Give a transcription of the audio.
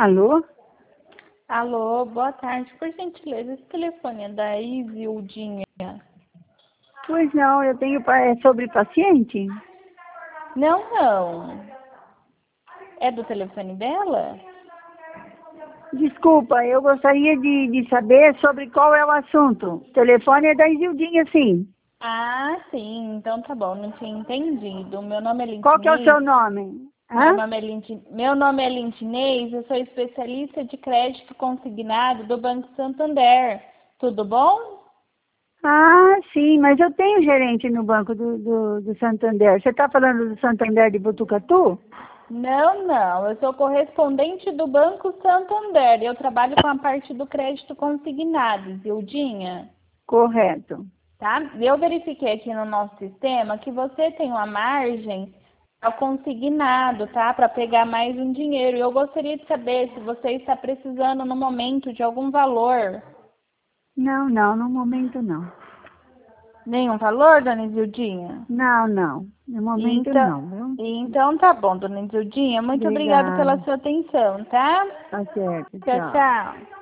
Alô? Alô, boa tarde. Por gentileza, esse telefone é da Isildinha? Pois não, eu tenho é sobre paciente? Não. É do telefone dela? Desculpa, eu gostaria de saber sobre qual é o assunto. O telefone é da Isildinha, sim. Ah, sim. Então tá bom, não tinha entendido. Meu nome é Qual que é o Lintinês. seu nome? Hã? Meu nome é Lintinês, eu sou especialista de crédito consignado do Banco Santander. Tudo bom? Ah, sim, mas eu tenho gerente no banco do Santander. Você está falando do Santander de Botucatu? Não. Eu sou correspondente do Banco Santander. Eu trabalho com a parte do crédito consignado, Isildinha. Correto. Tá? Eu verifiquei aqui no nosso sistema que você tem uma margem ao consignado, tá? Para pegar mais um dinheiro. Eu gostaria de saber se você está precisando no momento de algum valor. Não, no momento não. Nenhum valor, dona Isildinha? Não. No momento Então, não, viu? então tá bom, dona Isildinha. Muito obrigada pela Obrigada. sua atenção, tá? Tá certo, tchau. Tchau.